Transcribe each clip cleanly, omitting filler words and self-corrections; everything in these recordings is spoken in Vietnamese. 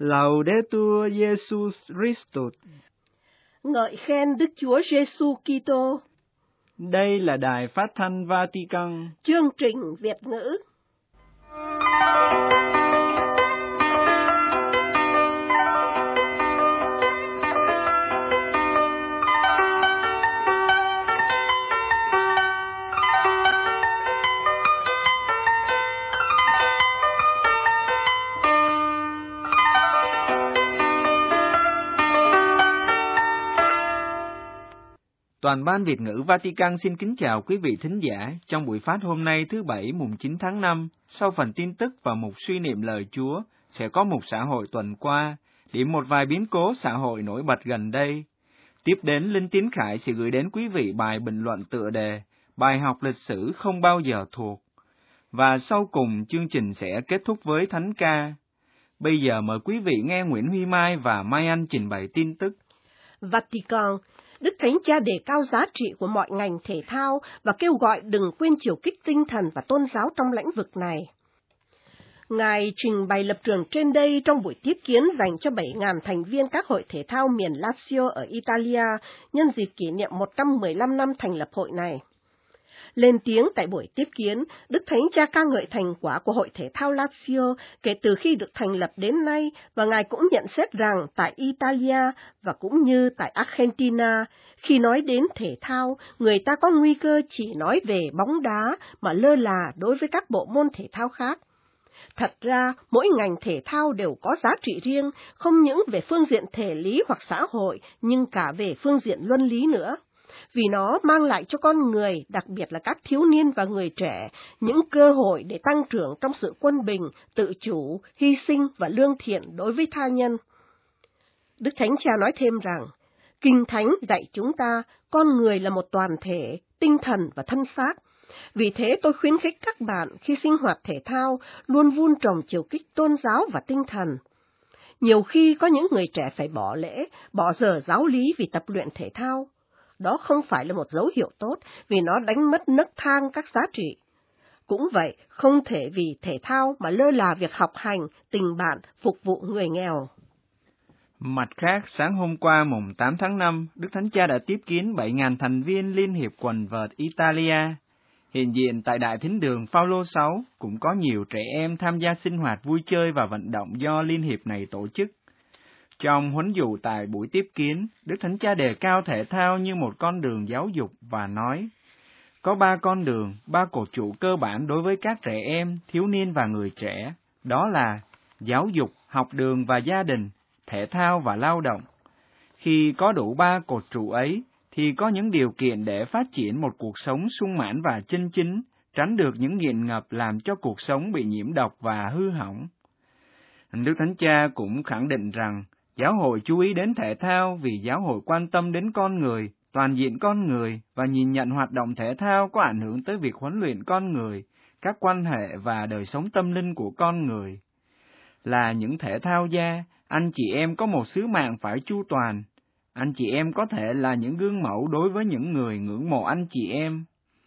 Laudetur Jesus Christus. Ngợi khen Đức Chúa Giêsu Kitô. Đây là Đài Phát thanh Vatican. Chương trình Việt ngữ. Toàn ban Việt ngữ Vatican xin kính chào quý vị thính giả trong buổi phát hôm nay thứ Bảy mùng 9 tháng 5. Sau phần tin tức và mục suy niệm lời Chúa, sẽ có mục xã hội tuần qua, điểm một vài biến cố xã hội nổi bật gần đây. Tiếp đến, Linh Tiến Khải sẽ gửi đến quý vị bài bình luận tựa đề Bài học lịch sử không bao giờ thuộc. Và sau cùng, chương trình sẽ kết thúc với thánh ca. Bây giờ mời quý vị nghe Nguyễn Huy Mai và Mai Anh trình bày tin tức. Vatican. Đức Thánh Cha đề cao giá trị của mọi ngành thể thao và kêu gọi đừng quên chiều kích tinh thần và tôn giáo trong lĩnh vực này. Ngài trình bày lập trường trên đây trong buổi tiếp kiến dành cho 7.000 thành viên các hội thể thao miền Lazio ở Italia nhân dịp kỷ niệm 115 năm thành lập hội này. Lên tiếng tại buổi tiếp kiến, Đức Thánh Cha ca ngợi thành quả của hội thể thao Lazio kể từ khi được thành lập đến nay, và Ngài cũng nhận xét rằng tại Italia và cũng như tại Argentina, khi nói đến thể thao, người ta có nguy cơ chỉ nói về bóng đá mà lơ là đối với các bộ môn thể thao khác. Thật ra, mỗi ngành thể thao đều có giá trị riêng, không những về phương diện thể lý hoặc xã hội, nhưng cả về phương diện luân lý nữa. Vì nó mang lại cho con người, đặc biệt là các thiếu niên và người trẻ, những cơ hội để tăng trưởng trong sự quân bình, tự chủ, hy sinh và lương thiện đối với tha nhân. Đức Thánh Cha nói thêm rằng, Kinh Thánh dạy chúng ta, con người là một toàn thể, tinh thần và thân xác. Vì thế tôi khuyến khích các bạn khi sinh hoạt thể thao luôn vun trồng chiều kích tôn giáo và tinh thần. Nhiều khi có những người trẻ phải bỏ lễ, bỏ giờ giáo lý vì tập luyện thể thao. Đó không phải là một dấu hiệu tốt vì nó đánh mất nấc thang các giá trị. Cũng vậy, không thể vì thể thao mà lơ là việc học hành, tình bạn, phục vụ người nghèo. Mặt khác, sáng hôm qua mùng 8 tháng 5, Đức Thánh Cha đã tiếp kiến 7.000 thành viên Liên hiệp quần vợt Italia. Hiện diện tại Đại Thính đường Phaolô 6 cũng có nhiều trẻ em tham gia sinh hoạt vui chơi và vận động do Liên hiệp này tổ chức. Trong huấn dụ tại buổi tiếp kiến, Đức Thánh Cha đề cao thể thao như một con đường giáo dục và nói, có 3 con đường, 3 cột trụ cơ bản đối với các trẻ em, thiếu niên và người trẻ, đó là giáo dục, học đường và gia đình, thể thao và lao động. Khi có đủ 3 cột trụ ấy, thì có những điều kiện để phát triển một cuộc sống sung mãn và chân chính, tránh được những nghiện ngập làm cho cuộc sống bị nhiễm độc và hư hỏng. Đức Thánh Cha cũng khẳng định rằng, giáo hội chú ý đến thể thao vì giáo hội quan tâm đến con người, toàn diện con người và nhìn nhận hoạt động thể thao có ảnh hưởng tới việc huấn luyện con người, các quan hệ và đời sống tâm linh của con người. Là những thể thao gia, anh chị em có một sứ mạng phải chu toàn. Anh chị em có thể là những gương mẫu đối với những người ngưỡng mộ anh chị em.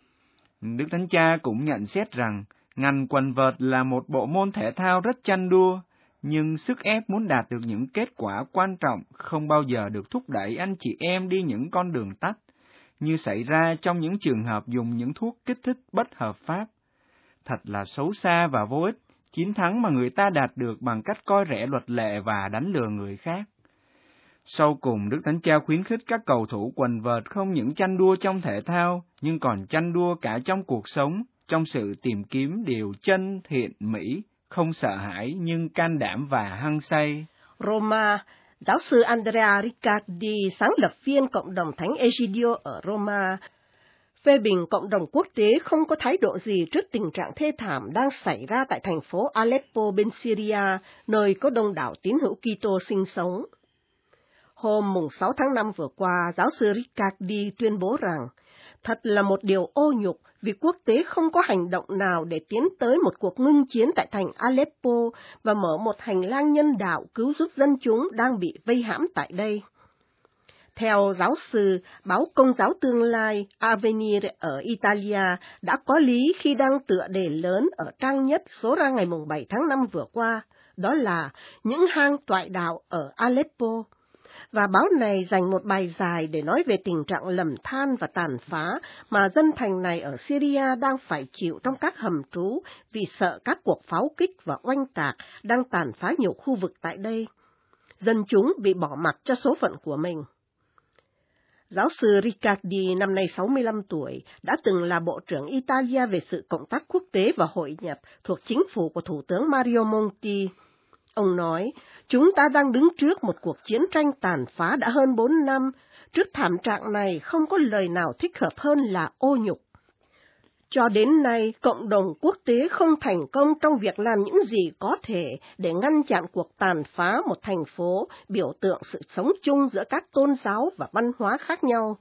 Đức Thánh Cha cũng nhận xét rằng, ngành quần vợt là một bộ môn thể thao rất tranh đua, nhưng sức ép muốn đạt được những kết quả quan trọng không bao giờ được thúc đẩy anh chị em đi những con đường tắt, như xảy ra trong những trường hợp dùng những thuốc kích thích bất hợp pháp. Thật là xấu xa và vô ích, chiến thắng mà người ta đạt được bằng cách coi rẻ luật lệ và đánh lừa người khác. Sau cùng, Đức Thánh Cha khuyến khích các cầu thủ quần vợt không những tranh đua trong thể thao, nhưng còn tranh đua cả trong cuộc sống, trong sự tìm kiếm điều chân, thiện, mỹ, không sợ hãi nhưng can đảm và hăng say. Roma, giáo sư Andrea Riccardi, sáng lập viên cộng đồng Thánh Egidio ở Roma, phê bình cộng đồng quốc tế không có thái độ gì trước tình trạng thê thảm đang xảy ra tại thành phố Aleppo bên Syria, nơi có đông đảo tín hữu Kitô sinh sống. Hôm mùng 6 tháng 5 vừa qua, giáo sư Riccardi tuyên bố rằng, thật là một điều ô nhục vì quốc tế không có hành động nào để tiến tới một cuộc ngưng chiến tại thành Aleppo và mở một hành lang nhân đạo cứu giúp dân chúng đang bị vây hãm tại đây. Theo giáo sư, báo Công giáo Tương lai Avvenire ở Italia đã có lý khi đăng tựa đề lớn ở trang nhất số ra ngày 7 tháng 5 vừa qua, đó là những hang toại đạo ở Aleppo. Và báo này dành một bài dài để nói về tình trạng lầm than và tàn phá mà dân thành này ở Syria đang phải chịu trong các hầm trú vì sợ các cuộc pháo kích và oanh tạc đang tàn phá nhiều khu vực tại đây. Dân chúng bị bỏ mặc cho số phận của mình. Giáo sư Riccardi, năm nay 65 tuổi, đã từng là Bộ trưởng Italia về sự cộng tác quốc tế và hội nhập thuộc chính phủ của Thủ tướng Mario Monti. Ông nói, chúng ta đang đứng trước một cuộc chiến tranh tàn phá đã hơn 4 năm. Trước thảm trạng này không có lời nào thích hợp hơn là ô nhục. Cho đến nay, cộng đồng quốc tế không thành công trong việc làm những gì có thể để ngăn chặn cuộc tàn phá một thành phố biểu tượng sự sống chung giữa các tôn giáo và văn hóa khác nhau.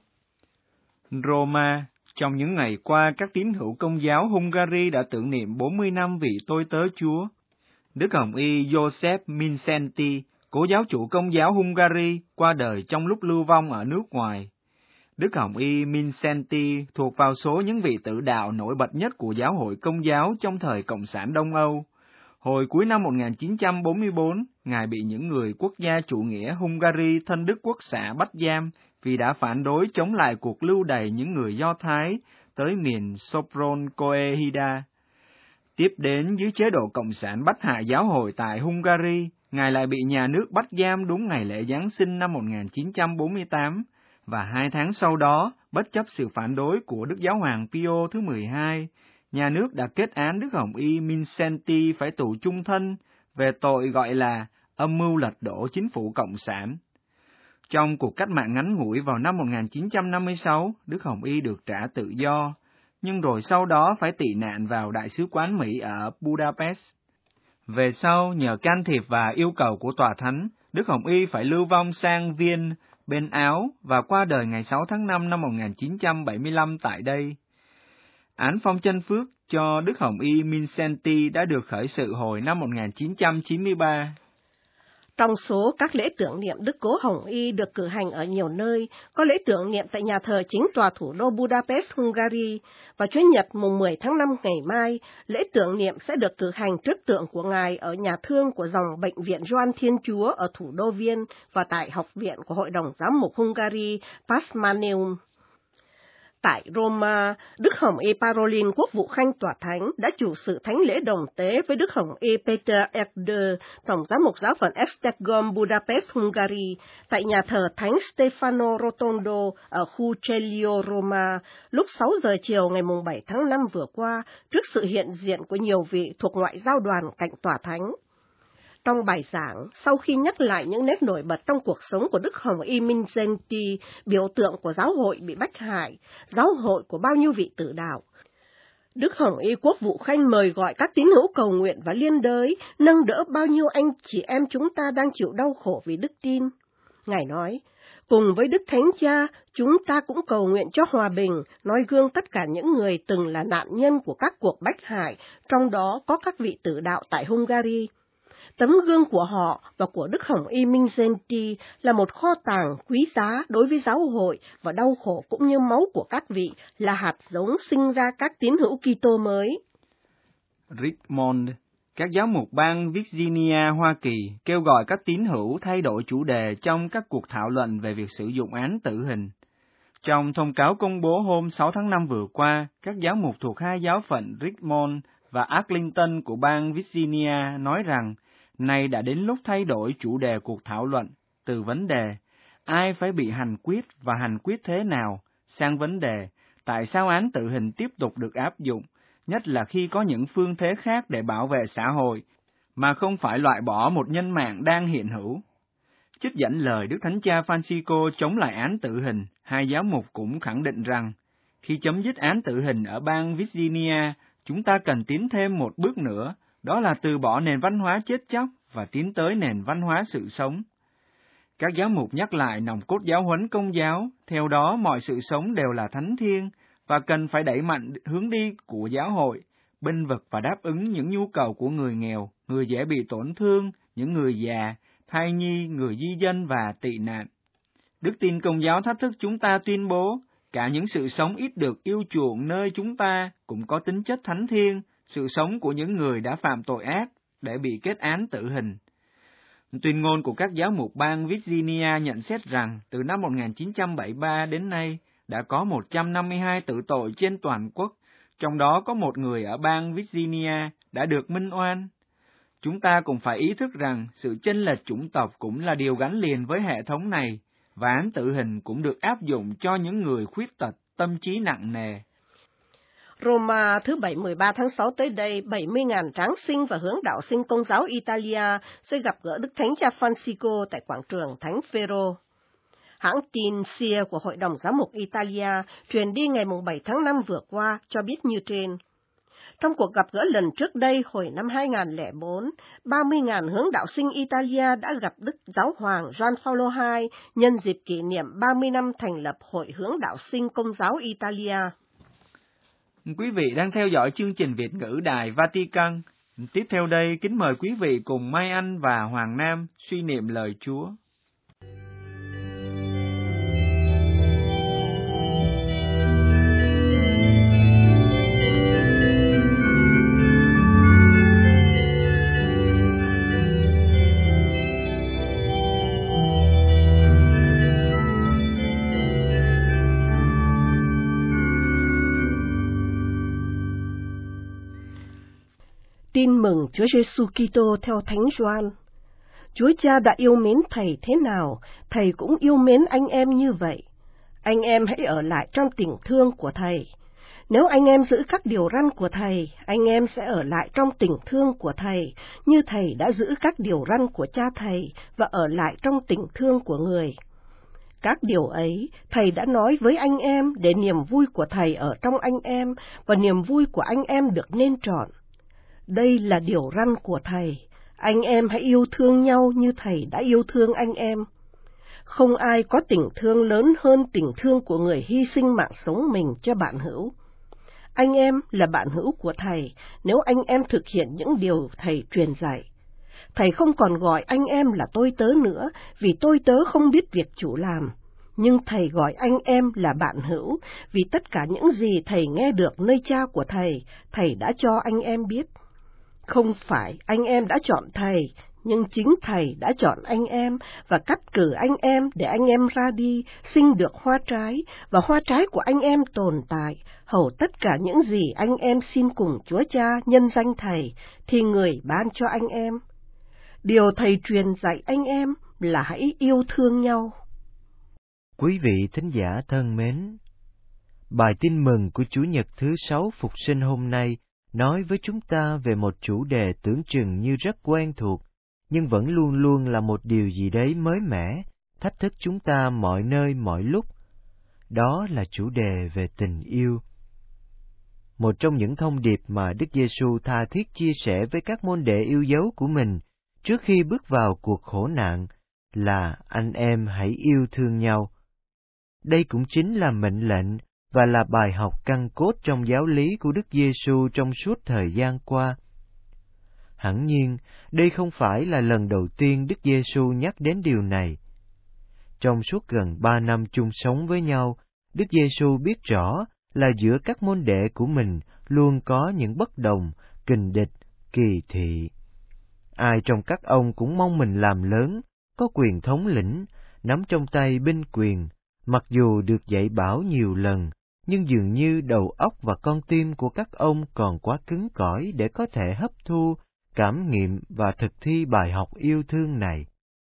Roma, trong những ngày qua, các tín hữu Công giáo Hungary đã tưởng niệm 40 năm vị tôi tớ Chúa. Đức Hồng Y Joseph Mindszenty, cố giáo chủ Công giáo Hungary, qua đời trong lúc lưu vong ở nước ngoài. Đức Hồng Y Mindszenty thuộc vào số những vị tử đạo nổi bật nhất của giáo hội Công giáo trong thời Cộng sản Đông Âu. Hồi cuối năm 1944, Ngài bị những người quốc gia chủ nghĩa Hungary thân Đức Quốc xã bắt giam vì đã phản đối chống lại cuộc lưu đày những người Do Thái tới miền Sopron Coehida. Tiếp đến, dưới chế độ Cộng sản bắt hạ giáo hội tại Hungary, Ngài lại bị nhà nước bắt giam đúng ngày lễ Giáng sinh năm 1948, và 2 tháng sau đó, bất chấp sự phản đối của Đức Giáo hoàng Pio thứ 12, nhà nước đã kết án Đức Hồng Y Mindszenty phải tù chung thân về tội gọi là âm mưu lật đổ chính phủ Cộng sản. Trong cuộc cách mạng ngắn ngủi vào năm 1956, Đức Hồng Y được trả tự do, nhưng rồi sau đó phải tị nạn vào Đại sứ quán Mỹ ở Budapest. Về sau, nhờ can thiệp và yêu cầu của Tòa Thánh, Đức Hồng Y phải lưu vong sang Viên, bên Áo và qua đời ngày 6 tháng 5 năm 1975 tại đây. Án phong chân phước cho Đức Hồng Y Mindszenty đã được khởi sự hồi năm 1993. Trong số các lễ tưởng niệm Đức Cố Hồng Y được cử hành ở nhiều nơi, có lễ tưởng niệm tại nhà thờ chính tòa thủ đô Budapest, Hungary, và Chủ nhật mùng 10 tháng 5 ngày mai, lễ tưởng niệm sẽ được cử hành trước tượng của Ngài ở nhà thương của dòng Bệnh viện Gioan Thiên Chúa ở thủ đô Viên và tại Học viện của Hội đồng Giám mục Hungary Pásmáneum. Tại Roma, Đức Hồng Y Parolin, quốc vụ khanh tòa thánh, đã chủ sự thánh lễ đồng tế với Đức Hồng Y Peter Erdő, tổng giám mục giáo phận Esztergom, Budapest, Hungary, tại nhà thờ thánh Stefano Rotondo ở khu Celio, Roma, lúc 6 giờ chiều ngày 7 tháng 5 vừa qua, trước sự hiện diện của nhiều vị thuộc ngoại giao đoàn cạnh tòa thánh. Trong bài giảng, sau khi nhắc lại những nét nổi bật trong cuộc sống của Đức Hồng Y Mindszenty, biểu tượng của giáo hội bị bách hại, giáo hội của bao nhiêu vị tử đạo, Đức Hồng Y quốc vụ khanh mời gọi các tín hữu cầu nguyện và liên đới, nâng đỡ bao nhiêu anh chị em chúng ta đang chịu đau khổ vì đức tin. Ngài nói, cùng với Đức Thánh Cha, chúng ta cũng cầu nguyện cho hòa bình, noi gương tất cả những người từng là nạn nhân của các cuộc bách hại, trong đó có các vị tử đạo tại Hungary. Tấm gương của họ và của Đức Hồng Y Mindszenty là một kho tàng quý giá đối với giáo hội, và đau khổ cũng như máu của các vị là hạt giống sinh ra các tín hữu Kitô mới. Richmond, các giáo mục bang Virginia, Hoa Kỳ kêu gọi các tín hữu thay đổi chủ đề trong các cuộc thảo luận về việc sử dụng án tử hình. Trong thông cáo công bố hôm 6 tháng 5 vừa qua, các giáo mục thuộc 2 giáo phận Richmond và Arlington của bang Virginia nói rằng nay đã đến lúc thay đổi chủ đề cuộc thảo luận từ vấn đề ai phải bị hành quyết và hành quyết thế nào sang vấn đề tại sao án tử hình tiếp tục được áp dụng, nhất là khi có những phương thế khác để bảo vệ xã hội, mà không phải loại bỏ một nhân mạng đang hiện hữu. Trích dẫn lời Đức Thánh Cha Francisco chống lại án tử hình, 2 giáo mục cũng khẳng định rằng, khi chấm dứt án tử hình ở bang Virginia, chúng ta cần tiến thêm một bước nữa, đó là từ bỏ nền văn hóa chết chóc và tiến tới nền văn hóa sự sống. Các giáo mục nhắc lại nòng cốt giáo huấn Công giáo, theo đó mọi sự sống đều là thánh thiêng và cần phải đẩy mạnh hướng đi của giáo hội, bênh vực và đáp ứng những nhu cầu của người nghèo, người dễ bị tổn thương, những người già, thai nhi, người di dân và tị nạn. Đức tin Công giáo thách thức chúng ta tuyên bố, cả những sự sống ít được yêu chuộng nơi chúng ta cũng có tính chất thánh thiêng, sự sống của những người đã phạm tội ác, để bị kết án tử hình. Tuyên ngôn của các giáo mục bang Virginia nhận xét rằng từ năm 1973 đến nay đã có 152 tử tội trên toàn quốc, trong đó có một người ở bang Virginia đã được minh oan. Chúng ta cũng phải ý thức rằng sự chênh lệch chủng tộc cũng là điều gắn liền với hệ thống này, và án tử hình cũng được áp dụng cho những người khuyết tật, tâm trí nặng nề. Roma thứ Bảy 13 tháng 6 tới đây, 70.000 tráng sinh và hướng đạo sinh Công giáo Italia sẽ gặp gỡ Đức Thánh Cha Francisco tại quảng trường Thánh Phêrô. Hãng tin SIA của Hội đồng Giám mục Italia truyền đi ngày 7 tháng 5 vừa qua cho biết như trên. Trong cuộc gặp gỡ lần trước đây hồi năm 2004, 30.000 hướng đạo sinh Italia đã gặp Đức Giáo hoàng Gioan Phaolô II nhân dịp kỷ niệm 30 năm thành lập Hội hướng đạo sinh Công giáo Italia. Quý vị đang theo dõi chương trình Việt ngữ Đài Vatican. Tiếp theo đây, kính mời quý vị cùng Mai Anh và Hoàng Nam suy niệm lời Chúa. Tin mừng Chúa Giêsu Kitô theo Thánh Gioan. Chúa Cha đã yêu mến Thầy thế nào, Thầy cũng yêu mến anh em như vậy. Anh em hãy ở lại trong tình thương của Thầy. Nếu anh em giữ các điều răn của Thầy, anh em sẽ ở lại trong tình thương của Thầy, như Thầy đã giữ các điều răn của Cha Thầy và ở lại trong tình thương của người. Các điều ấy, Thầy đã nói với anh em để niềm vui của Thầy ở trong anh em và niềm vui của anh em được nên trọn. Đây là điều răn của Thầy, anh em hãy yêu thương nhau như Thầy đã yêu thương anh em. Không ai có tình thương lớn hơn tình thương của người hy sinh mạng sống mình cho bạn hữu. Anh em là bạn hữu của Thầy nếu anh em thực hiện những điều Thầy truyền dạy. Thầy không còn gọi anh em là tôi tớ nữa, vì tôi tớ không biết việc chủ làm. Nhưng Thầy gọi anh em là bạn hữu, vì tất cả những gì Thầy nghe được nơi Cha của Thầy, Thầy đã cho anh em biết. Không phải anh em đã chọn Thầy, nhưng chính Thầy đã chọn anh em và cắt cử anh em để anh em ra đi, sinh được hoa trái, và hoa trái của anh em tồn tại, hầu tất cả những gì anh em xin cùng Chúa Cha nhân danh Thầy, thì người ban cho anh em. Điều Thầy truyền dạy anh em là hãy yêu thương nhau. Quý vị thính giả thân mến, bài tin mừng của Chủ nhật thứ 6 Phục sinh hôm nay nói với chúng ta về một chủ đề tưởng chừng như rất quen thuộc, nhưng vẫn luôn luôn là một điều gì đấy mới mẻ, thách thức chúng ta mọi nơi mọi lúc. Đó là chủ đề về tình yêu. Một trong những thông điệp mà Đức Giêsu tha thiết chia sẻ với các môn đệ yêu dấu của mình trước khi bước vào cuộc khổ nạn là anh em hãy yêu thương nhau. Đây cũng chính là mệnh lệnh và là bài học căn cốt trong giáo lý của Đức Giêsu trong suốt thời gian qua. Hẳn nhiên, đây không phải là lần đầu tiên Đức Giêsu nhắc đến điều này. Trong suốt gần 3 năm chung sống với nhau, Đức Giêsu biết rõ là giữa các môn đệ của mình luôn có những bất đồng, kình địch, kỳ thị. Ai trong các ông cũng mong mình làm lớn, có quyền thống lĩnh, nắm trong tay binh quyền, mặc dù được dạy bảo nhiều lần, nhưng dường như đầu óc và con tim của các ông còn quá cứng cỏi để có thể hấp thu, cảm nghiệm và thực thi bài học yêu thương này.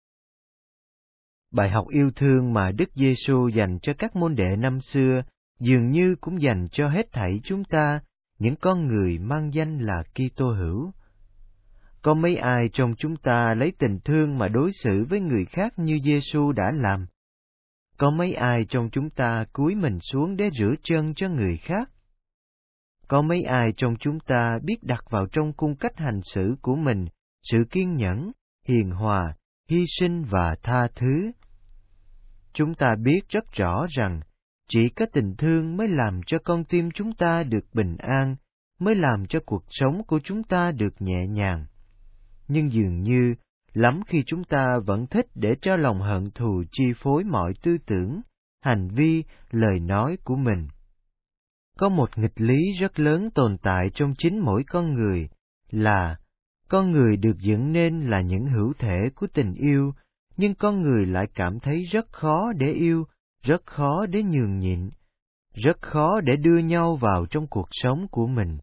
Bài học yêu thương mà Đức Giêsu dành cho các môn đệ năm xưa dường như cũng dành cho hết thảy chúng ta, những con người mang danh là Kitô hữu. Có mấy ai trong chúng ta lấy tình thương mà đối xử với người khác như Giêsu đã làm? Có mấy ai trong chúng ta cúi mình xuống để rửa chân cho người khác? Có mấy ai trong chúng ta biết đặt vào trong cung cách hành xử của mình sự kiên nhẫn, hiền hòa, hy sinh và tha thứ? Chúng ta biết rất rõ rằng chỉ có tình thương mới làm cho con tim chúng ta được bình an, mới làm cho cuộc sống của chúng ta được nhẹ nhàng. Nhưng dường như, lắm khi chúng ta vẫn thích để cho lòng hận thù chi phối mọi tư tưởng, hành vi, lời nói của mình. Có một nghịch lý rất lớn tồn tại trong chính mỗi con người là con người được dựng nên là những hữu thể của tình yêu, nhưng con người lại cảm thấy rất khó để yêu, rất khó để nhường nhịn, rất khó để đưa nhau vào trong cuộc sống của mình.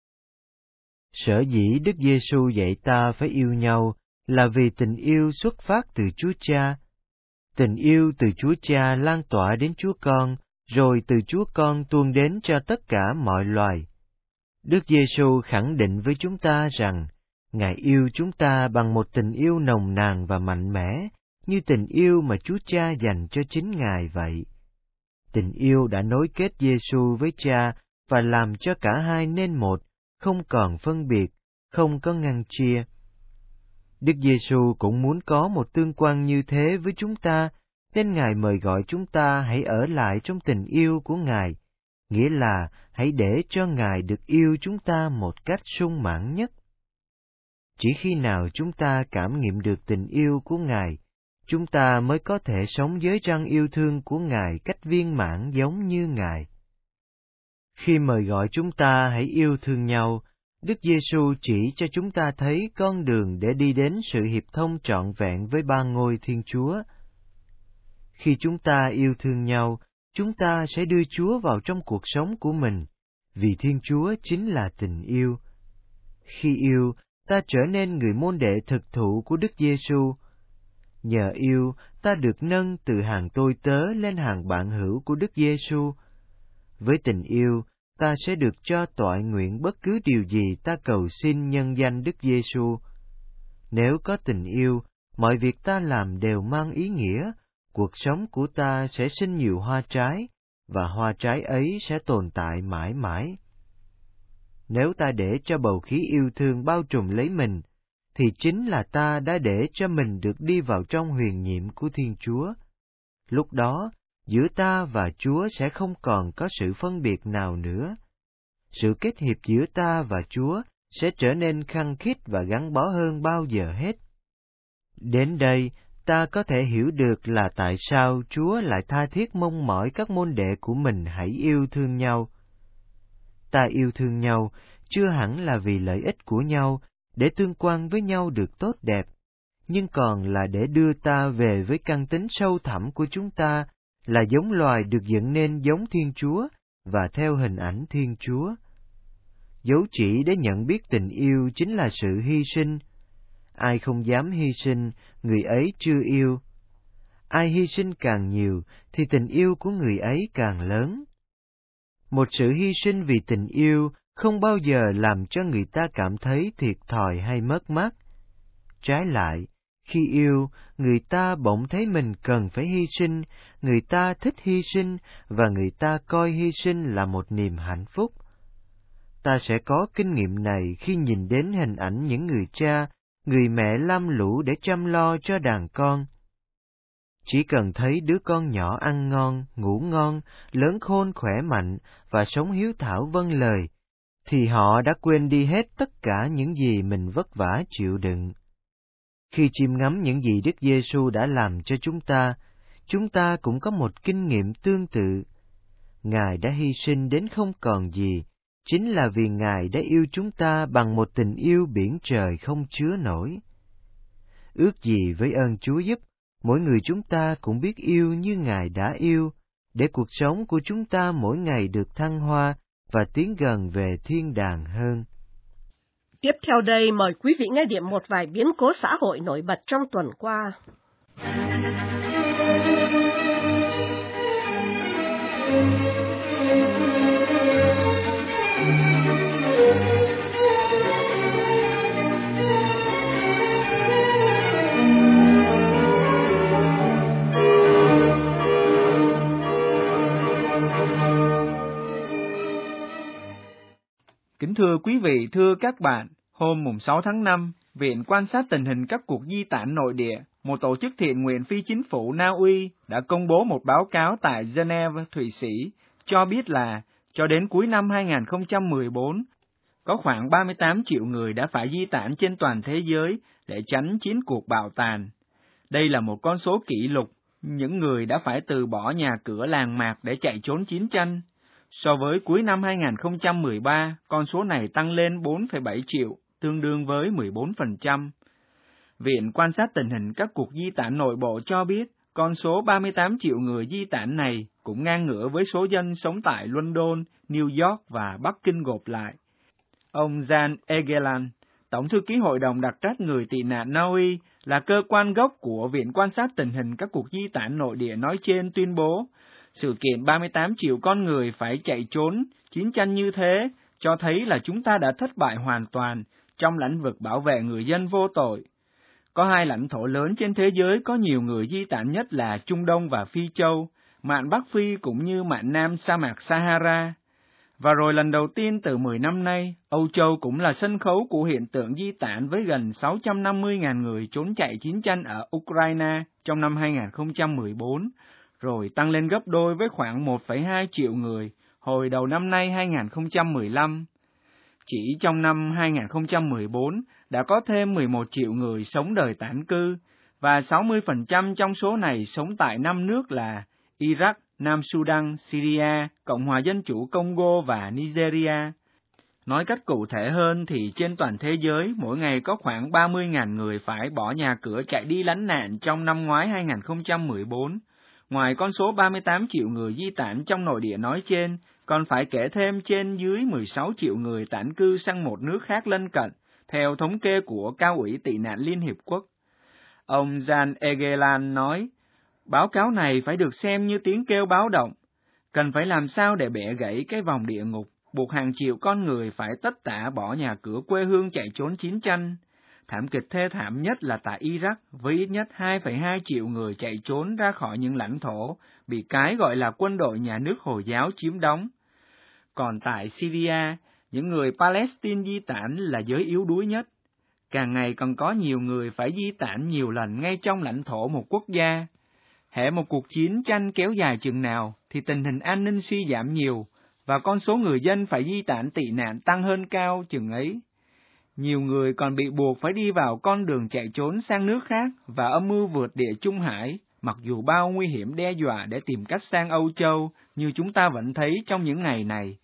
Sở dĩ Đức Giêsu dạy ta phải yêu nhau là vì tình yêu xuất phát từ Chúa Cha. Tình yêu từ Chúa Cha lan tỏa đến Chúa Con, rồi từ Chúa Con tuôn đến cho tất cả mọi loài. Đức Giêsu khẳng định với chúng ta rằng Ngài yêu chúng ta bằng một tình yêu nồng nàn và mạnh mẽ, như tình yêu mà Chúa Cha dành cho chính Ngài vậy. Tình yêu đã nối kết Giêsu với Cha và làm cho cả hai nên một, không còn phân biệt, không có ngăn chia. Đức Giêsu cũng muốn có một tương quan như thế với chúng ta, nên Ngài mời gọi chúng ta hãy ở lại trong tình yêu của Ngài, nghĩa là hãy để cho Ngài được yêu chúng ta một cách sung mãn nhất. Chỉ khi nào chúng ta cảm nghiệm được tình yêu của Ngài, chúng ta mới có thể sống với răng yêu thương của Ngài cách viên mãn giống như Ngài. Khi mời gọi chúng ta hãy yêu thương nhau, Đức Giêsu chỉ cho chúng ta thấy con đường để đi đến sự hiệp thông trọn vẹn với ba ngôi Thiên Chúa. Khi chúng ta yêu thương nhau, chúng ta sẽ đưa Chúa vào trong cuộc sống của mình, vì Thiên Chúa chính là tình yêu. Khi yêu, ta trở nên người môn đệ thực thụ của Đức Giêsu. Nhờ yêu, ta được nâng từ hàng tôi tớ lên hàng bạn hữu của Đức Giêsu. Với tình yêu, ta sẽ được cho toại nguyện bất cứ điều gì ta cầu xin nhân danh Đức Giêsu. Nếu có tình yêu, mọi việc ta làm đều mang ý nghĩa, cuộc sống của ta sẽ sinh nhiều hoa trái, và hoa trái ấy sẽ tồn tại mãi mãi. Nếu ta để cho bầu khí yêu thương bao trùm lấy mình, thì chính là ta đã để cho mình được đi vào trong huyền nhiệm của Thiên Chúa. Lúc đó, giữa ta và Chúa sẽ không còn có sự phân biệt nào nữa. Sự kết hiệp giữa ta và Chúa sẽ trở nên khăng khít và gắn bó hơn bao giờ hết. Đến đây, ta có thể hiểu được là tại sao Chúa lại tha thiết mong mỏi các môn đệ của mình hãy yêu thương nhau. Ta yêu thương nhau chưa hẳn là vì lợi ích của nhau, để tương quan với nhau được tốt đẹp, nhưng còn là để đưa ta về với căn tính sâu thẳm của chúng ta, là giống loài được dựng nên giống Thiên Chúa và theo hình ảnh Thiên Chúa. Dấu chỉ để nhận biết tình yêu chính là sự hy sinh. Ai không dám hy sinh, người ấy chưa yêu. Ai hy sinh càng nhiều, thì tình yêu của người ấy càng lớn. Một sự hy sinh vì tình yêu không bao giờ làm cho người ta cảm thấy thiệt thòi hay mất mát. Trái lại, khi yêu, người ta bỗng thấy mình cần phải hy sinh, người ta thích hy sinh và người ta coi hy sinh là một niềm hạnh phúc. Ta sẽ có kinh nghiệm này khi nhìn đến hình ảnh những người cha, người mẹ lam lũ để chăm lo cho đàn con. Chỉ cần thấy đứa con nhỏ ăn ngon, ngủ ngon, lớn khôn khỏe mạnh và sống hiếu thảo vâng lời, thì họ đã quên đi hết tất cả những gì mình vất vả chịu đựng. Khi chiêm ngắm những gì Đức Giêsu đã làm cho chúng ta cũng có một kinh nghiệm tương tự. Ngài đã hy sinh đến không còn gì, chính là vì Ngài đã yêu chúng ta bằng một tình yêu biển trời không chứa nổi. Ước gì với ơn Chúa giúp, mỗi người chúng ta cũng biết yêu như Ngài đã yêu, để cuộc sống của chúng ta mỗi ngày được thăng hoa và tiến gần về thiên đàng hơn. Tiếp theo đây, mời quý vị nghe điểm một vài biến cố xã hội nổi bật trong tuần qua. Kính thưa quý vị, thưa các bạn, hôm 6 tháng 5, Viện quan sát tình hình các cuộc di tản nội địa, một tổ chức thiện nguyện phi chính phủ Na Uy đã công bố một báo cáo tại Geneva, Thụy Sĩ, cho biết là cho đến cuối năm 2014, có khoảng 38 triệu người đã phải di tản trên toàn thế giới để tránh chiến cuộc bạo tàn. Đây là một con số kỷ lục, những người đã phải từ bỏ nhà cửa làng mạc để chạy trốn chiến tranh. So với cuối năm 2013, con số này tăng lên 4,7 triệu, tương đương với 14%. Viện quan sát tình hình các cuộc di tản nội bộ cho biết, con số 38 triệu người di tản này cũng ngang ngửa với số dân sống tại London, New York và Bắc Kinh gộp lại. Ông Jan Egeland, Tổng thư ký Hội đồng đặc trách người tị nạn Na Uy, là cơ quan gốc của Viện quan sát tình hình các cuộc di tản nội địa nói trên tuyên bố, sự kiện 38 triệu con người phải chạy trốn, chiến tranh như thế, cho thấy là chúng ta đã thất bại hoàn toàn trong lĩnh vực bảo vệ người dân vô tội. Có hai lãnh thổ lớn trên thế giới có nhiều người di tản nhất là Trung Đông và Phi Châu, mạn Bắc Phi cũng như mạn Nam sa mạc Sahara. Và rồi lần đầu tiên từ 10 năm nay, Âu Châu cũng là sân khấu của hiện tượng di tản với gần 650.000 người trốn chạy chiến tranh ở Ukraine trong năm 2014, rồi tăng lên gấp đôi với khoảng 1,2 triệu người hồi đầu năm nay 2015. Chỉ trong năm 2014 đã có thêm 11 triệu người sống đời tản cư, và 60% trong số này sống tại 5 nước là Iraq, Nam Sudan, Syria, Cộng hòa Dân chủ Congo và Nigeria. Nói cách cụ thể hơn thì trên toàn thế giới mỗi ngày có khoảng 30.000 người phải bỏ nhà cửa chạy đi lánh nạn trong năm ngoái 2014. Ngoài con số 38 triệu người di tản trong nội địa nói trên, còn phải kể thêm trên dưới 16 triệu người tản cư sang một nước khác lân cận, theo thống kê của Cao ủy Tị nạn Liên Hiệp Quốc. Ông Jan Egeland nói, báo cáo này phải được xem như tiếng kêu báo động, cần phải làm sao để bẻ gãy cái vòng địa ngục, buộc hàng triệu con người phải tất tả bỏ nhà cửa quê hương chạy trốn chiến tranh. Thảm kịch thê thảm nhất là tại Iraq, với ít nhất 2,2 triệu người chạy trốn ra khỏi những lãnh thổ bị cái gọi là quân đội nhà nước Hồi giáo chiếm đóng. Còn tại Syria, những người Palestine di tản là giới yếu đuối nhất. Càng ngày còn có nhiều người phải di tản nhiều lần ngay trong lãnh thổ một quốc gia. Hễ một cuộc chiến tranh kéo dài chừng nào thì tình hình an ninh suy giảm nhiều, và con số người dân phải di tản tị nạn tăng hơn cao chừng ấy. Nhiều người còn bị buộc phải đi vào con đường chạy trốn sang nước khác và âm mưu vượt địa Trung Hải, mặc dù bao nguy hiểm đe dọa để tìm cách sang Âu Châu như chúng ta vẫn thấy trong những ngày này.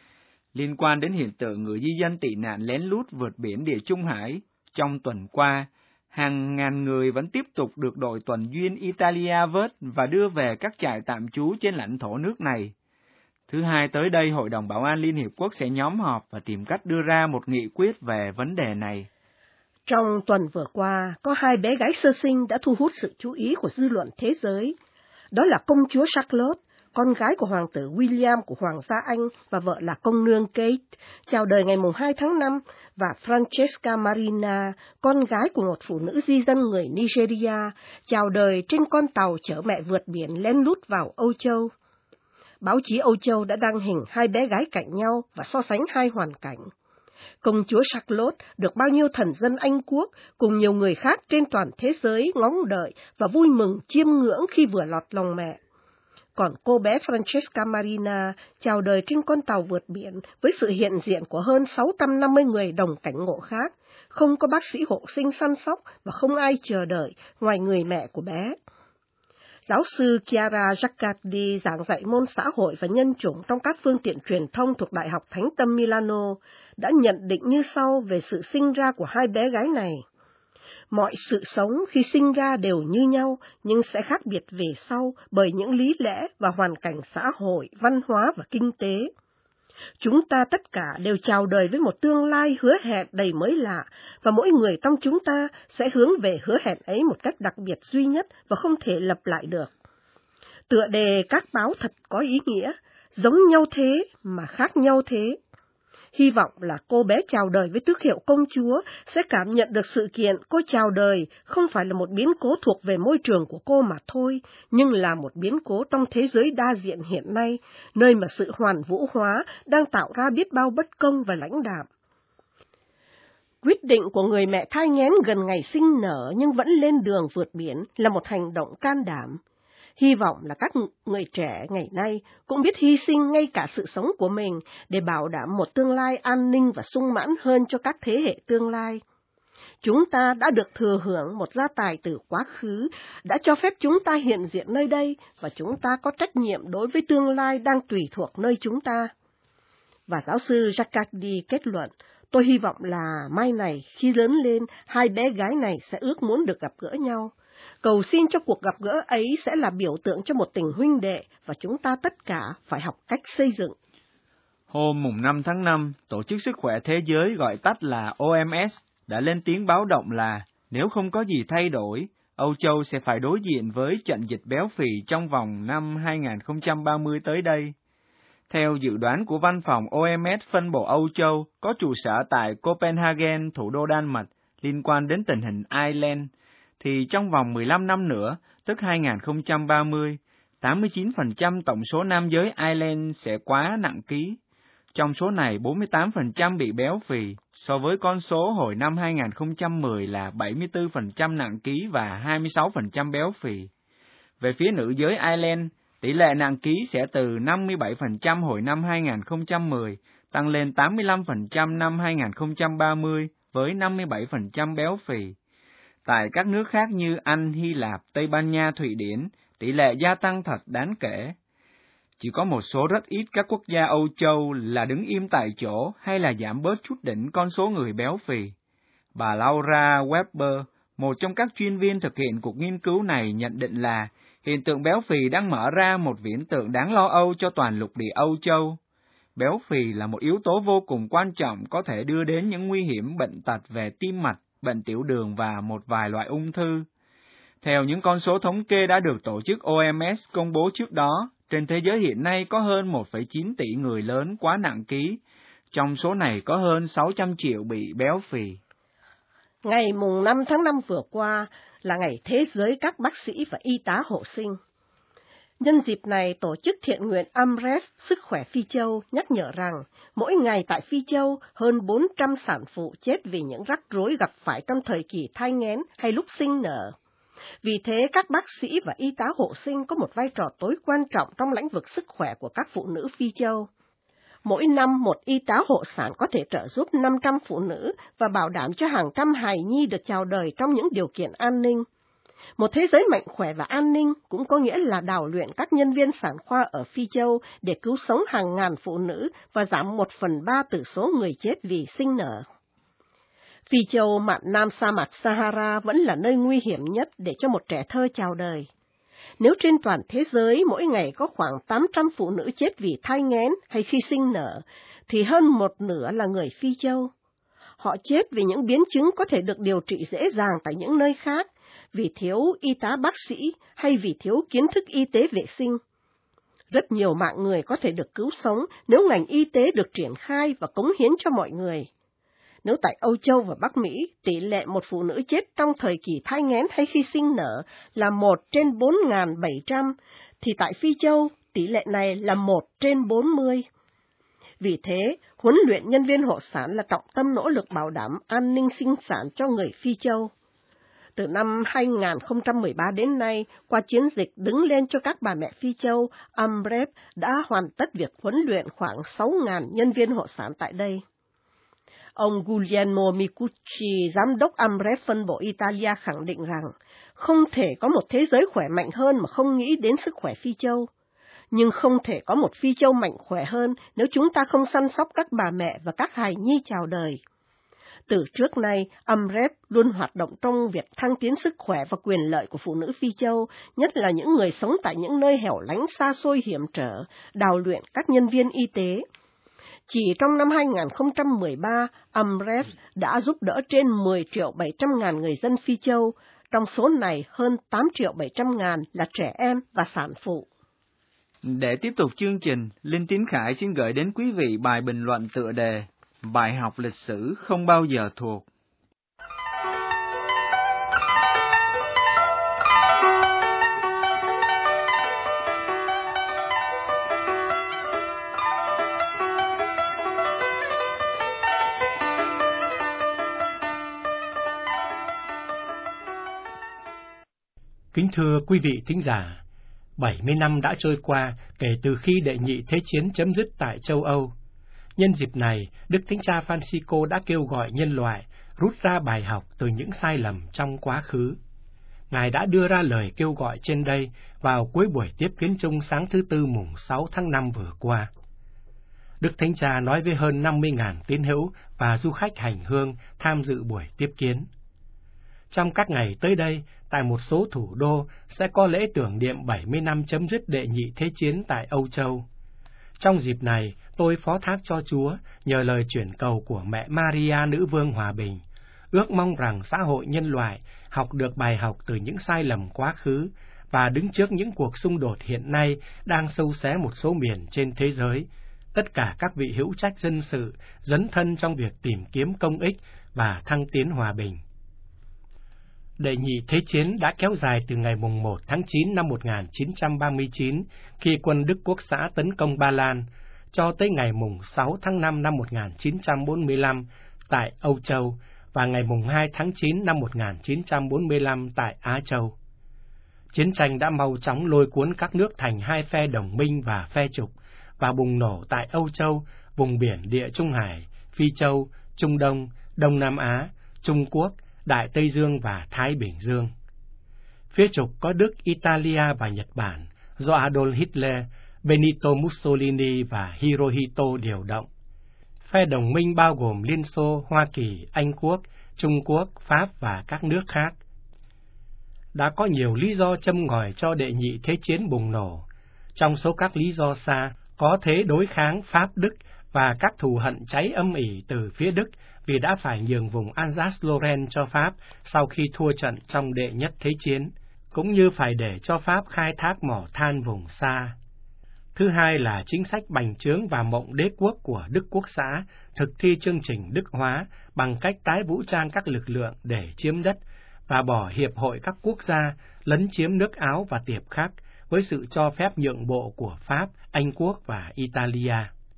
Liên quan đến hiện tượng người di dân tị nạn lén lút vượt biển địa Trung Hải, trong tuần qua, hàng ngàn người vẫn tiếp tục được đội tuần duyên Italia vớt và đưa về các trại tạm trú trên lãnh thổ nước này. Thứ Hai tới đây, Hội đồng Bảo an Liên Hiệp Quốc sẽ nhóm họp và tìm cách đưa ra một nghị quyết về vấn đề này. Trong tuần vừa qua, có hai bé gái sơ sinh đã thu hút sự chú ý của dư luận thế giới. Đó là công chúa Charlotte, con gái của hoàng tử William của Hoàng gia Anh và vợ là công nương Kate, chào đời ngày 2 tháng 5, và Francesca Marina, con gái của một phụ nữ di dân người Nigeria, chào đời trên con tàu chở mẹ vượt biển lén lút vào Âu Châu. Báo chí Âu Châu đã đăng hình hai bé gái cạnh nhau và so sánh hai hoàn cảnh. Công chúa Charlotte được bao nhiêu thần dân Anh quốc cùng nhiều người khác trên toàn thế giới ngóng đợi và vui mừng chiêm ngưỡng khi vừa lọt lòng mẹ. Còn cô bé Francesca Marina chào đời trên con tàu vượt biển với sự hiện diện của hơn 650 người đồng cảnh ngộ khác, không có bác sĩ hộ sinh săn sóc và không ai chờ đợi ngoài người mẹ của bé. Giáo sư Chiara Giaccardi giảng dạy môn xã hội và nhân chủng trong các phương tiện truyền thông thuộc Đại học Thánh Tâm Milano đã nhận định như sau về sự sinh ra của hai bé gái này. Mọi sự sống khi sinh ra đều như nhau, nhưng sẽ khác biệt về sau bởi những lý lẽ và hoàn cảnh xã hội, văn hóa và kinh tế. Chúng ta tất cả đều chào đời với một tương lai hứa hẹn đầy mới lạ, và mỗi người trong chúng ta sẽ hướng về hứa hẹn ấy một cách đặc biệt duy nhất và không thể lặp lại được. Tựa đề các báo thật có ý nghĩa, giống nhau thế mà khác nhau thế. Hy vọng là cô bé chào đời với tước hiệu công chúa sẽ cảm nhận được sự kiện cô chào đời không phải là một biến cố thuộc về môi trường của cô mà thôi, nhưng là một biến cố trong thế giới đa diện hiện nay, nơi mà sự hoàn vũ hóa đang tạo ra biết bao bất công và lãnh đạm. Quyết định của người mẹ thai nghén gần ngày sinh nở nhưng vẫn lên đường vượt biển là một hành động can đảm. Hy vọng là các người trẻ ngày nay cũng biết hy sinh ngay cả sự sống của mình để bảo đảm một tương lai an ninh và sung mãn hơn cho các thế hệ tương lai. Chúng ta đã được thừa hưởng một gia tài từ quá khứ, đã cho phép chúng ta hiện diện nơi đây, và chúng ta có trách nhiệm đối với tương lai đang tùy thuộc nơi chúng ta. Và giáo sư Giaccardi kết luận, Tôi hy vọng là mai này khi lớn lên, hai bé gái này sẽ ước muốn được gặp gỡ nhau. Cầu xin cho cuộc gặp gỡ ấy sẽ là biểu tượng cho một tình huynh đệ và chúng ta tất cả phải học cách xây dựng. Hôm mùng 5 tháng 5, Tổ chức Sức khỏe Thế giới gọi tắt là OMS đã lên tiếng báo động là nếu không có gì thay đổi, Âu Châu sẽ phải đối diện với trận dịch béo phì trong vòng năm 2030 tới đây. Theo dự đoán của văn phòng OMS phân bổ Âu Châu có trụ sở tại Copenhagen, thủ đô Đan Mạch, liên quan đến tình hình Ireland, thì trong vòng 15 năm nữa, tức 2030, 89% tổng số nam giới Ireland sẽ quá nặng ký. Trong số này, 48% bị béo phì, so với con số hồi năm 2010 là 74% nặng ký và 26% béo phì. Về phía nữ giới Ireland, tỷ lệ nặng ký sẽ từ 57% hồi năm 2010 tăng lên 85% năm 2030 với 57% béo phì. Tại các nước khác như Anh, Hy Lạp, Tây Ban Nha, Thụy Điển, tỷ lệ gia tăng thật đáng kể. Chỉ có một số rất ít các quốc gia Âu Châu là đứng im tại chỗ hay là giảm bớt chút đỉnh con số người béo phì. Bà Laura Weber, một trong các chuyên viên thực hiện cuộc nghiên cứu này, nhận định là hiện tượng béo phì đang mở ra một viễn tượng đáng lo âu cho toàn lục địa Âu Châu. Béo phì là một yếu tố vô cùng quan trọng có thể đưa đến những nguy hiểm bệnh tật về tim mạch, bệnh tiểu đường và một vài loại ung thư. Theo những con số thống kê đã được tổ chức OMS công bố trước đó, trên thế giới hiện nay có hơn 1,9 tỷ người lớn quá nặng ký, trong số này có hơn 600 triệu bị béo phì. Ngày mùng 5 tháng 5 vừa qua là ngày Thế giới các bác sĩ và y tá hộ sinh. Nhân dịp này, tổ chức thiện nguyện Amref Sức khỏe Phi Châu nhắc nhở rằng mỗi ngày tại Phi Châu hơn 400 sản phụ chết vì những rắc rối gặp phải trong thời kỳ thai nghén hay lúc sinh nở. Vì thế, các bác sĩ và y tá hộ sinh có một vai trò tối quan trọng trong lĩnh vực sức khỏe của các phụ nữ Phi Châu. Mỗi năm, một y tá hộ sản có thể trợ giúp 500 phụ nữ và bảo đảm cho hàng trăm hài nhi được chào đời trong những điều kiện an ninh. Một thế giới mạnh khỏe và an ninh cũng có nghĩa là đào luyện các nhân viên sản khoa ở Phi Châu để cứu sống hàng ngàn phụ nữ và giảm 1/3 tử số người chết vì sinh nở. Phi Châu, mạn nam sa mạc Sahara vẫn là nơi nguy hiểm nhất để cho một trẻ thơ chào đời. Nếu trên toàn thế giới mỗi ngày có khoảng 800 phụ nữ chết vì thai nghén hay khi sinh nở, thì hơn một nửa là người Phi Châu. Họ chết vì những biến chứng có thể được điều trị dễ dàng tại những nơi khác, vì thiếu y tá bác sĩ hay vì thiếu kiến thức y tế vệ sinh. Rất nhiều mạng người có thể được cứu sống nếu ngành y tế được triển khai và cống hiến cho mọi người. Nếu tại Âu Châu và Bắc Mỹ, tỷ lệ một phụ nữ chết trong thời kỳ thai nghén hay khi sinh nở là 1 trên 4.700, thì tại Phi Châu, tỷ lệ này là 1 trên 40. Vì thế, huấn luyện nhân viên hộ sản là trọng tâm nỗ lực bảo đảm an ninh sinh sản cho người Phi Châu. Từ năm 2013 đến nay, qua chiến dịch đứng lên cho các bà mẹ Phi Châu, Amref đã hoàn tất việc huấn luyện khoảng 6.000 nhân viên hộ sản tại đây. Ông Guglielmo Micucci, giám đốc Amref phân bộ Italia khẳng định rằng không thể có một thế giới khỏe mạnh hơn mà không nghĩ đến sức khỏe Phi Châu. Nhưng không thể có một Phi Châu mạnh khỏe hơn nếu chúng ta không săn sóc các bà mẹ và các hài nhi chào đời. Từ trước nay, Amref luôn hoạt động trong việc thăng tiến sức khỏe và quyền lợi của phụ nữ Phi Châu, nhất là những người sống tại những nơi hẻo lánh xa xôi hiểm trở, đào luyện các nhân viên y tế. Chỉ trong năm 2013, Amref đã giúp đỡ trên 10.700.000 người dân Phi Châu, trong số này hơn 8.700.000 là trẻ em và sản phụ. Để tiếp tục chương trình, Linh Tín Khải xin gửi đến quý vị bài bình luận tựa đề Bài học lịch sử không bao giờ thuộc. Kính thưa quý vị thính giả, 70 năm đã trôi qua kể từ khi Đệ nhị Thế chiến chấm dứt tại châu Âu. Nhân dịp này, Đức Thánh Cha Francisco đã kêu gọi nhân loại rút ra bài học từ những sai lầm trong quá khứ. Ngài đã đưa ra lời kêu gọi trên đây vào cuối buổi tiếp kiến chung sáng thứ Tư mùng 6 tháng 5 vừa qua. Đức Thánh Cha nói với hơn 50.000 tín hữu và du khách hành hương tham dự buổi tiếp kiến. Trong các ngày tới đây, tại một số thủ đô sẽ có lễ tưởng niệm 70 năm chấm dứt Đệ Nhị Thế Chiến tại Âu Châu. Trong dịp này, tôi phó thác cho Chúa nhờ lời chuyển cầu của mẹ Maria Nữ Vương Hòa Bình, ước mong rằng xã hội nhân loại học được bài học từ những sai lầm quá khứ và đứng trước những cuộc xung đột hiện nay đang xâu xé một số miền trên thế giới. Tất cả các vị hữu trách dân sự dấn thân trong việc tìm kiếm công ích và thăng tiến hòa bình. Đệ Nhị Thế Chiến đã kéo dài từ ngày 1 tháng 9 năm 1939 khi quân Đức Quốc xã tấn công Ba Lan, cho tới ngày 6 tháng 5 năm 1945 tại Âu Châu và ngày 2 tháng 9 năm 1945 tại Á Châu. Chiến tranh đã mau chóng lôi cuốn các nước thành hai phe đồng minh và phe trục, và bùng nổ tại Âu Châu, vùng biển Địa Trung Hải, Phi Châu, Trung Đông, Đông Nam Á, Trung Quốc, Đại Tây Dương và Thái Bình Dương. Phía trục có Đức, Italia và Nhật Bản, do Adolf Hitler, Benito Mussolini và Hirohito điều động. Phe đồng minh bao gồm Liên Xô, Hoa Kỳ, Anh Quốc, Trung Quốc, Pháp và các nước khác. Đã có nhiều lý do châm ngòi cho Đệ Nhị Thế Chiến bùng nổ. Trong số các lý do xa, có thế đối kháng Pháp-Đức và các thù hận cháy âm ỉ từ phía Đức vì đã phải nhường vùng Alsace-Lorraine cho Pháp sau khi thua trận trong Đệ Nhất Thế Chiến, cũng như phải để cho Pháp khai thác mỏ than vùng xa. Thứ hai là chính sách bành trướng và mộng đế quốc của Đức Quốc xã, thực thi chương trình Đức hóa bằng cách tái vũ trang các lực lượng để chiếm đất và bỏ Hiệp hội các quốc gia lấn chiếm nước Áo và Tiệp Khắc với sự cho phép nhượng bộ của Pháp, Anh Quốc và Italia.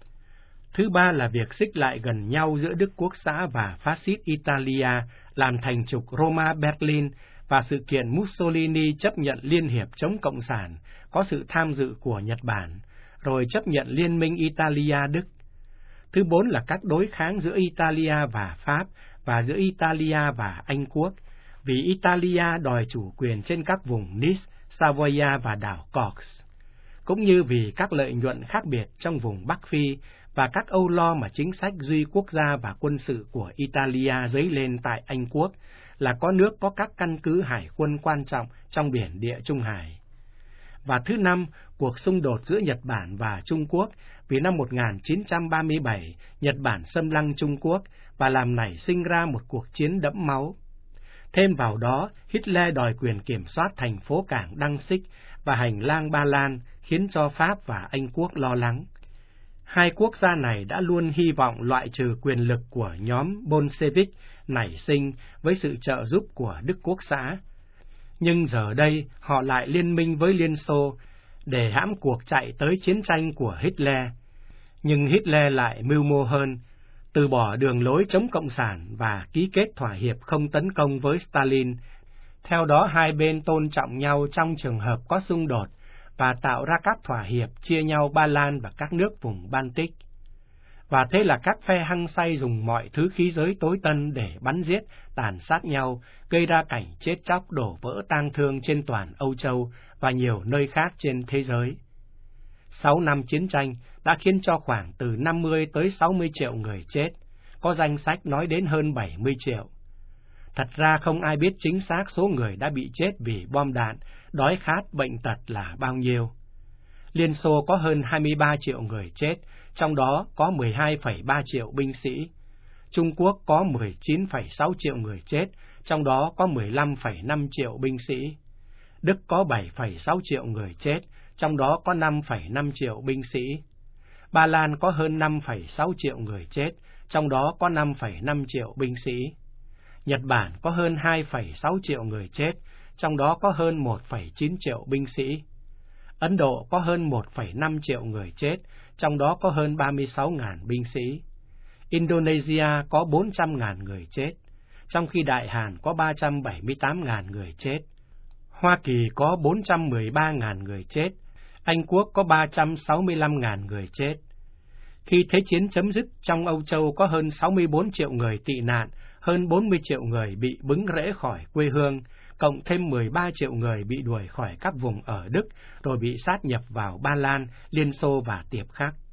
Thứ ba là việc xích lại gần nhau giữa Đức Quốc xã và phát xít Italia làm thành trục Roma-Berlin và sự kiện Mussolini chấp nhận liên hiệp chống Cộng sản có sự tham dự của Nhật Bản, rồi chấp nhận liên minh Italia-Đức. Thứ bốn là các đối kháng giữa Italia và Pháp và giữa Italia và Anh Quốc, vì Italia đòi chủ quyền trên các vùng Nice, Savoia và đảo Corks, cũng như vì các lợi nhuận khác biệt trong vùng Bắc Phi và các âu lo mà chính sách duy quốc gia và quân sự của Italia dấy lên tại Anh Quốc là có nước có các căn cứ hải quân quan trọng trong biển Địa Trung Hải. Và thứ năm, cuộc xung đột giữa Nhật Bản và Trung Quốc vì năm 1937, Nhật Bản xâm lăng Trung Quốc và làm nảy sinh ra một cuộc chiến đẫm máu. Thêm vào đó, Hitler đòi quyền kiểm soát thành phố cảng Danzig và hành lang Ba Lan, khiến cho Pháp và Anh Quốc lo lắng. Hai quốc gia này đã luôn hy vọng loại trừ quyền lực của nhóm Bolshevik nảy sinh với sự trợ giúp của Đức Quốc xã. Nhưng giờ đây, họ lại liên minh với Liên Xô để hãm cuộc chạy tới chiến tranh của Hitler. Nhưng Hitler lại mưu mô hơn, từ bỏ đường lối chống Cộng sản và ký kết thỏa hiệp không tấn công với Stalin. Theo đó, hai bên tôn trọng nhau trong trường hợp có xung đột và tạo ra các thỏa hiệp chia nhau Ba Lan và các nước vùng Baltic. Và thế là các phe hăng say dùng mọi thứ khí giới tối tân để bắn giết, tàn sát nhau, gây ra cảnh chết chóc đổ vỡ tang thương trên toàn Âu Châu và nhiều nơi khác trên thế giới. 6 năm chiến tranh đã khiến cho khoảng từ 50 tới 60 triệu người chết, có danh sách nói đến hơn 70 triệu. Thật ra không ai biết chính xác số người đã bị chết vì bom đạn, đói khát, bệnh tật là bao nhiêu. Liên Xô có hơn 23 triệu người chết, trong đó có 12,3 triệu binh sĩ. Trung Quốc có 19,6 triệu người chết, trong đó có 15,5 triệu binh sĩ. Đức có 7,6 triệu người chết, trong đó có 5,5 triệu binh sĩ. Ba Lan có hơn 5,6 triệu người chết, trong đó có 5,5 triệu binh sĩ. Nhật Bản có hơn 2,6 triệu người chết, trong đó có hơn 1,9 triệu binh sĩ. Ấn Độ có hơn 1,5 triệu người chết, trong đó có hơn 36.000 binh sĩ. Indonesia có 400.000 người chết, trong khi Đại Hàn có 378.000 người chết. Hoa Kỳ có 413.000 người chết, Anh Quốc có 365.000 người chết. Khi Thế chiến chấm dứt, trong Âu Châu có hơn 64 triệu người tị nạn, hơn 40 triệu người bị bứng rễ khỏi quê hương, cộng thêm 13 triệu người bị đuổi khỏi các vùng ở Đức, rồi bị sát nhập vào Ba Lan, Liên Xô và Tiệp Khắc.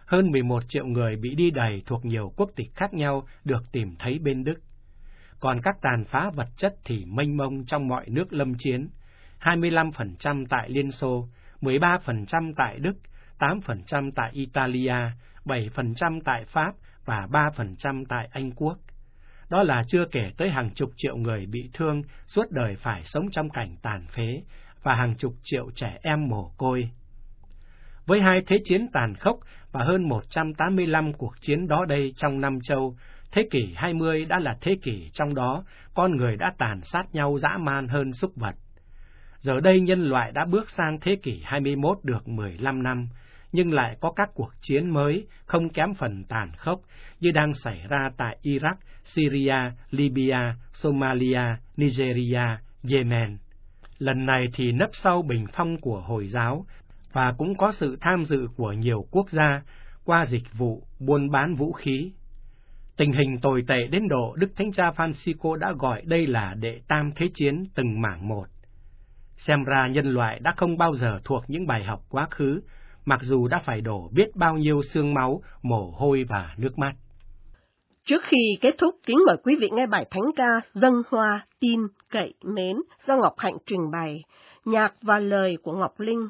hơn 11 triệu người bị đi đày thuộc nhiều quốc tịch khác nhau được tìm thấy bên Đức. Còn các tàn phá vật chất thì mênh mông trong mọi nước lâm chiến, 25% tại Liên Xô, 13% tại Đức, 8% tại Italia, 7% tại Pháp và 3% tại Anh Quốc. Đó là chưa kể tới hàng chục triệu người bị thương suốt đời phải sống trong cảnh tàn phế và hàng chục triệu trẻ em mồ côi. Với 2 thế chiến tàn khốc và hơn 185 cuộc chiến đó đây trong Nam Châu, thế kỷ 20 đã là thế kỷ trong đó con người đã tàn sát nhau dã man hơn súc vật. Giờ đây nhân loại đã bước sang thế kỷ 21 được 15 năm, nhưng lại có các cuộc chiến mới không kém phần tàn khốc như đang xảy ra tại Iraq, Syria, Libya, Somalia, Nigeria, Yemen. Lần này thì nấp sau bình phong của Hồi giáo và cũng có sự tham dự của nhiều quốc gia qua dịch vụ buôn bán vũ khí. Tình hình tồi tệ đến độ Đức Thánh Cha Francisco đã gọi đây là đệ tam thế chiến từng mảng một. Xem ra nhân loại đã không bao giờ thuộc những bài học quá khứ, mặc dù đã phải đổ biết bao nhiêu xương máu, mồ hôi và nước mắt. Trước khi kết thúc, kính mời quý vị nghe bài thánh ca Dâng Hoa, Tin, Cậy, Mến do Ngọc Hạnh trình bày, nhạc và lời của Ngọc Linh.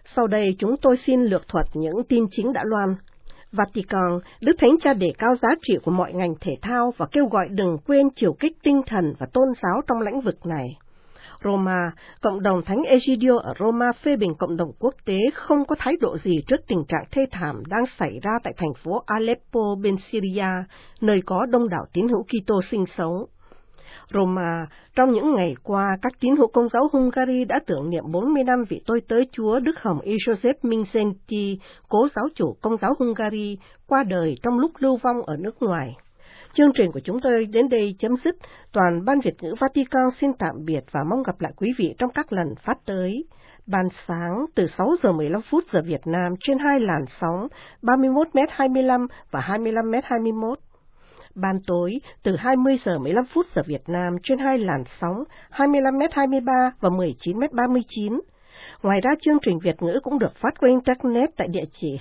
Sau đây chúng tôi xin lược thuật những tin chính đã loan. Vatican, Đức Thánh Cha đề cao giá trị của mọi ngành thể thao và kêu gọi đừng quên chiều kích tinh thần và tôn giáo trong lĩnh vực này. Roma, cộng đồng Thánh Egidio ở Roma phê bình cộng đồng quốc tế không có thái độ gì trước tình trạng thê thảm đang xảy ra tại thành phố Aleppo bên Syria, nơi có đông đảo tín hữu Kitô sinh sống. Roma, trong những ngày qua, các tín hữu Công giáo Hungary đã tưởng niệm 40 năm vị tôi tớ Chúa Đức Hồng Y Joseph Mindszenty, cố giáo chủ Công giáo Hungary, qua đời trong lúc lưu vong ở nước ngoài. Chương trình của chúng tôi đến đây chấm dứt. Toàn ban Việt ngữ Vatican xin tạm biệt và mong gặp lại quý vị trong các lần phát tới. Ban sáng từ 6 giờ 15 phút giờ Việt Nam trên 2 làn sóng 31m25 và 25m21. Ban tối từ 20 giờ 15 phút giờ Việt Nam trên 2 làn sóng 25m23 và 19m39. Ngoài ra, chương trình Việt ngữ cũng được phát qua Internet tại địa chỉ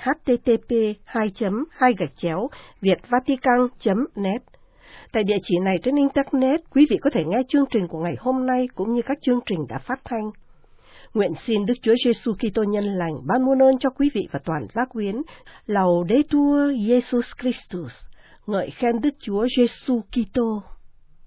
http://việtvatican.net. Tại địa chỉ này trên Internet, quý vị có thể nghe chương trình của ngày hôm nay cũng như các chương trình đã phát thanh. Nguyện xin Đức Chúa Giêsu Kitô nhân lành ban muôn ơn cho quý vị và toàn gia quyến. Laudetur Jesus Christus. Ngợi khen Đức Chúa Giêsu Kitô.